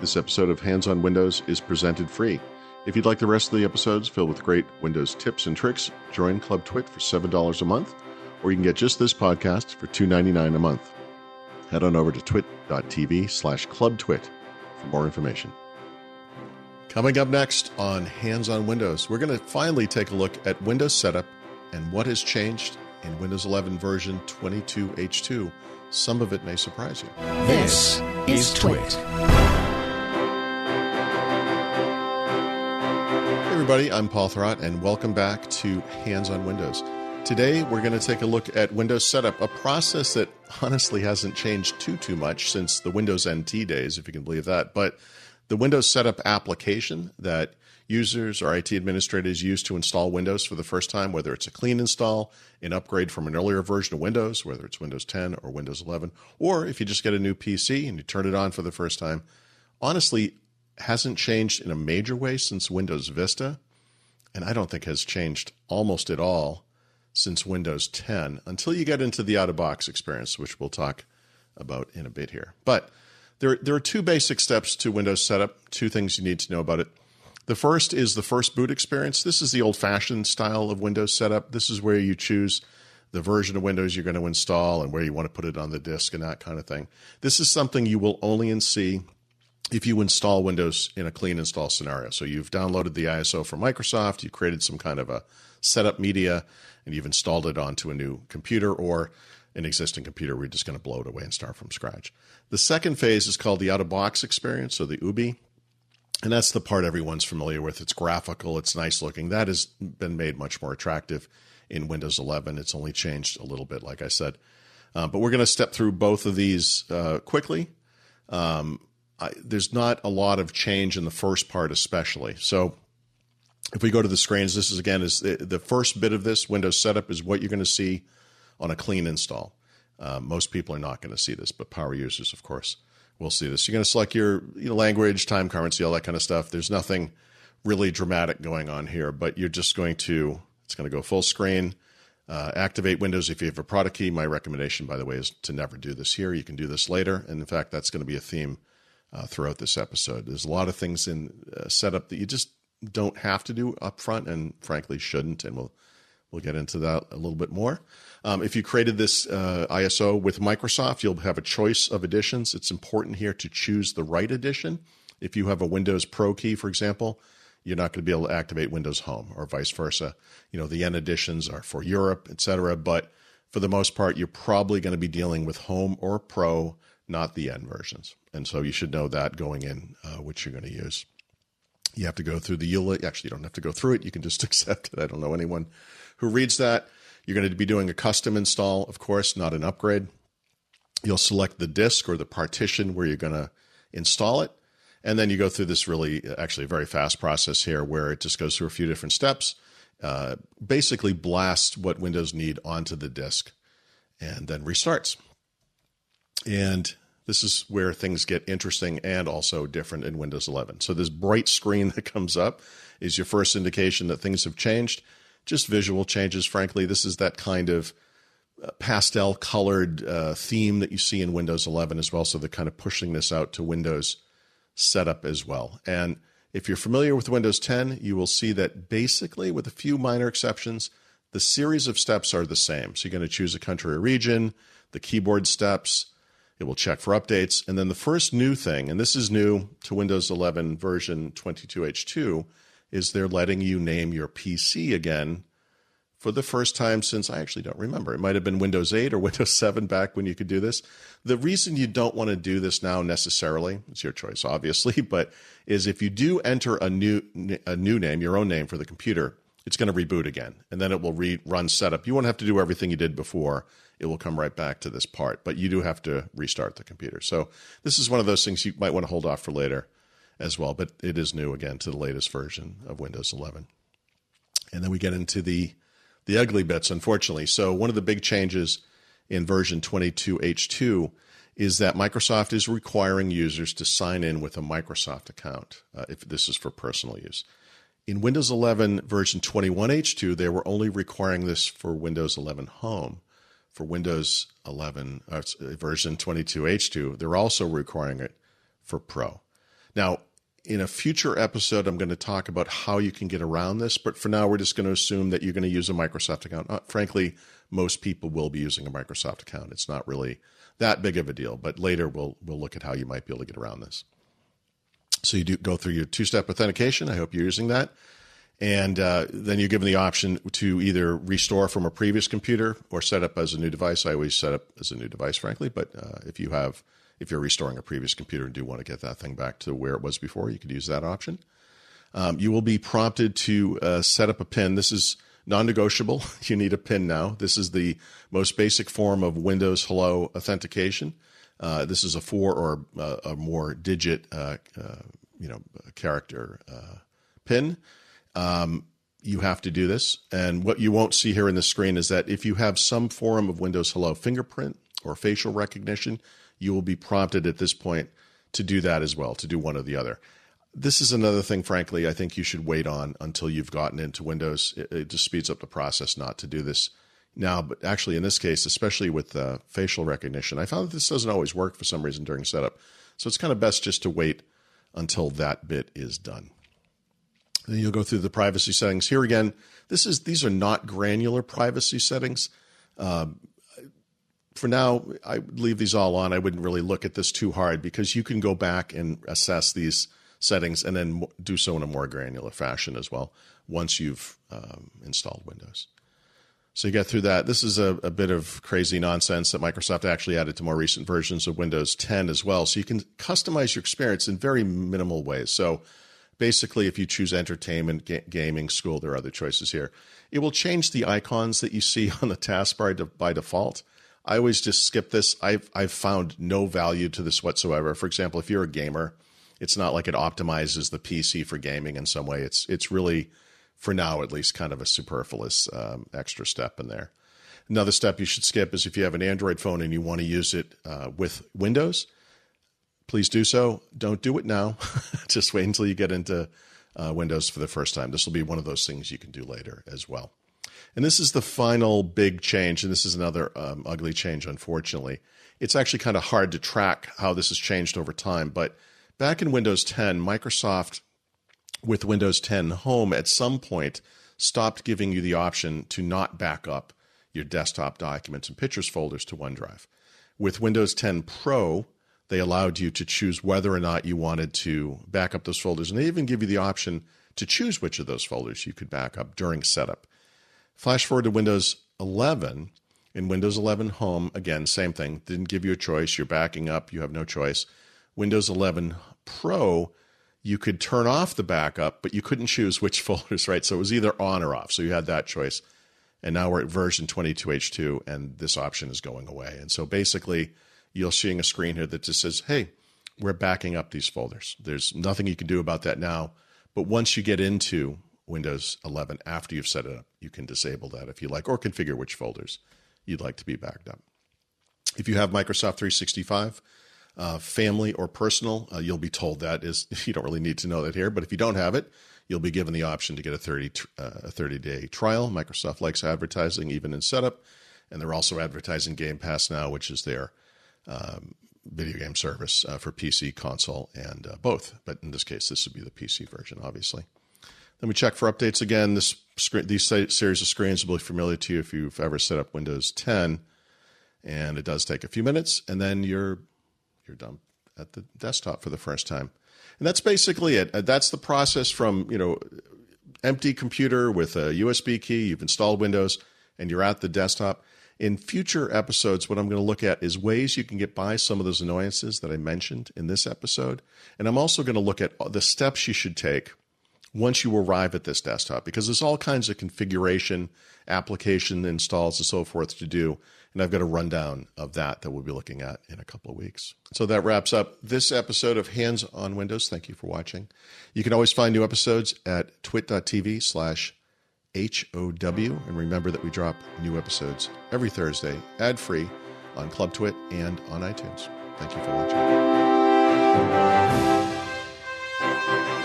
This episode of Hands on Windows is presented free. If you'd like the rest of the episodes filled with great Windows tips and tricks, join Club Twit for $7 a month, or you can get just this podcast for $2.99 a month. Head on over to twit.tv/clubtwit for more information. Coming up next on Hands on Windows, we're going to finally take a look at Windows setup and what has changed in Windows 11 version 22H2. Some of it may surprise you. This is Twit. Hey everybody, I'm Paul Thurrott, and welcome back to Hands on Windows. Today, we're going to take a look at Windows setup, a process that honestly hasn't changed too much since the Windows NT days, if you can believe that. But the Windows setup application that users or IT administrators use to install Windows for the first time, whether it's a clean install, an upgrade from an earlier version of Windows, whether it's Windows 10 or Windows 11, or if you just get a new PC and you turn it on for the first time, honestly, hasn't changed in a major way since Windows Vista, and I don't think has changed almost at all since Windows 10, until you get into the out-of-box experience, which we'll talk about in a bit here. But there are two basic steps to Windows setup, two things you need to know about it. The first is the first boot experience. This is the old-fashioned style of Windows setup. This is where you choose the version of Windows you're going to install and where you want to put it on the disk and that kind of thing. This is something you will only see if you install Windows in a clean install scenario. So you've downloaded the ISO from Microsoft, you created some kind of a setup media, and you've installed it onto a new computer or an existing computer. We're just going to blow it away and start from scratch. The second phase is called the out-of-box experience, so the UBI. And that's the part everyone's familiar with. It's graphical, it's nice looking. That has been made much more attractive in Windows 11. It's only changed a little bit, like I said. But we're going to step through both of these quickly. There's not a lot of change in the first part especially. So if we go to the screens, this is again is the first bit of this Windows setup is what you're going to see on a clean install. Most people are not going to see this, but power users, of course, will see this. You're going to select your language, time, currency, all that kind of stuff. There's nothing really dramatic going on here, but you're just going to, it's going to go full screen. Activate Windows if you have a product key. My recommendation, by the way, is to never do this here. You can do this later. And in fact, that's going to be a theme throughout this episode. There's a lot of things in setup that you just don't have to do up front and frankly shouldn't. And we'll get into that a little bit more. If you created this ISO with Microsoft, you'll have a choice of editions. It's important here to choose the right edition. If you have a Windows Pro key, for example, you're not going to be able to activate Windows Home or vice versa. The N editions are for Europe, etc. But for the most part, you're probably going to be dealing with Home or Pro, not the N versions. And so you should know that going in, which you're going to use. You have to go through the EULA. Actually, you don't have to go through it. You can just accept it. I don't know anyone who reads that. You're going to be doing a custom install, of course, not an upgrade. You'll select the disk or the partition where you're going to install it. And then you go through this actually very fast process here where it just goes through a few different steps, basically blasts what Windows need onto the disk and then restarts. And this is where things get interesting and also different in Windows 11. So this bright screen that comes up is your first indication that things have changed. Just visual changes, frankly. This is that kind of pastel-colored theme that you see in Windows 11 as well, so they're kind of pushing this out to Windows setup as well. And if you're familiar with Windows 10, you will see that basically, with a few minor exceptions, the series of steps are the same. So you're going to choose a country or region, the keyboard steps. It will check for updates. And then the first new thing, and this is new to Windows 11 version 22H2, is they're letting you name your PC again for the first time since, I actually don't remember. It might have been Windows 8 or Windows 7 back when you could do this. The reason you don't want to do this now necessarily, it's your choice obviously, but is if you do enter a new name, your own name for the computer, it's going to reboot again. And then it will run setup. You won't have to do everything you did before. It will come right back to this part, but you do have to restart the computer. So this is one of those things you might want to hold off for later as well, but it is new again to the latest version of Windows 11. And then we get into the ugly bits, unfortunately. So one of the big changes in version 22H2 is that Microsoft is requiring users to sign in with a Microsoft account if this is for personal use. In Windows 11 version 21H2, they were only requiring this for Windows 11 Home. For Windows 11 version 22H2, they're also requiring it for Pro. Now, in a future episode, I'm going to talk about how you can get around this, but for now, we're just going to assume that you're going to use a Microsoft account. Frankly, most people will be using a Microsoft account. It's not really that big of a deal, but later we'll look at how you might be able to get around this. So you do go through your two-step authentication. I hope you're using that. And then you're given the option to either restore from a previous computer or set up as a new device. I always set up as a new device, frankly, but if you're restoring a previous computer and do want to get that thing back to where it was before, you could use that option. You will be prompted to set up a PIN. This is non-negotiable. You need a PIN now. This is the most basic form of Windows Hello authentication. This is a 4 or a more digit, character PIN. You have to do this. And what you won't see here in the screen is that if you have some form of Windows Hello fingerprint or facial recognition, you will be prompted at this point to do that as well, to do one or the other. This is another thing, frankly, I think you should wait on until you've gotten into Windows. It just speeds up the process not to do this now. But actually, in this case, especially with facial recognition, I found that this doesn't always work for some reason during setup. So it's kind of best just to wait until that bit is done. Then you'll go through the privacy settings. Here again, these are not granular privacy settings. For now, I would leave these all on. I wouldn't really look at this too hard because you can go back and assess these settings and then do so in a more granular fashion as well once you've installed Windows. So you get through that. This is a bit of crazy nonsense that Microsoft actually added to more recent versions of Windows 10 as well. So you can customize your experience in very minimal ways. So basically, if you choose entertainment, gaming, school, there are other choices here. It will change the icons that you see on the taskbar by default. I always just skip this. I've found no value to this whatsoever. For example, if you're a gamer, it's not like it optimizes the PC for gaming in some way. It's really, for now at least, kind of a superfluous extra step in there. Another step you should skip is if you have an Android phone and you want to use it with Windows, please do so. Don't do it now. Just wait until you get into Windows for the first time. This will be one of those things you can do later as well. And this is the final big change, and this is another ugly change, unfortunately. It's actually kind of hard to track how this has changed over time, but back in Windows 10, Microsoft, with Windows 10 Home, at some point stopped giving you the option to not back up your desktop documents and pictures folders to OneDrive. With Windows 10 Pro, they allowed you to choose whether or not you wanted to back up those folders, and they even give you the option to choose which of those folders you could back up during setup. Flash forward to Windows 11. In Windows 11 Home, again, same thing. Didn't give you a choice. You're backing up. You have no choice. Windows 11 Pro, you could turn off the backup, but you couldn't choose which folders, right? So it was either on or off. So you had that choice. And now we're at version 22H2, and this option is going away. And so basically, you're seeing a screen here that just says, hey, we're backing up these folders. There's nothing you can do about that now. But once you get into Windows 11, after you've set it up, you can disable that if you like, or configure which folders you'd like to be backed up. If you have Microsoft 365, family or personal, you'll be told that is, you don't really need to know that here, but if you don't have it, you'll be given the option to get a 30-day trial. Microsoft likes advertising even in setup, and they're also advertising Game Pass now, which is their video game service for PC, console, and both. But in this case, this would be the PC version, obviously. Then we check for updates again. These series of screens will be familiar to you if you've ever set up Windows 10, and it does take a few minutes, and then you're done at the desktop for the first time. And that's basically it. That's the process from, empty computer with a USB key. You've installed Windows, and you're at the desktop. In future episodes, what I'm going to look at is ways you can get by some of those annoyances that I mentioned in this episode. And I'm also going to look at the steps you should take once you arrive at this desktop, because there's all kinds of configuration, application installs, and so forth to do. And I've got a rundown of that we'll be looking at in a couple of weeks. So that wraps up this episode of Hands on Windows. Thank you for watching. You can always find new episodes at twit.tv/HOW. And remember that we drop new episodes every Thursday, ad-free, on Club Twit and on iTunes. Thank you for watching.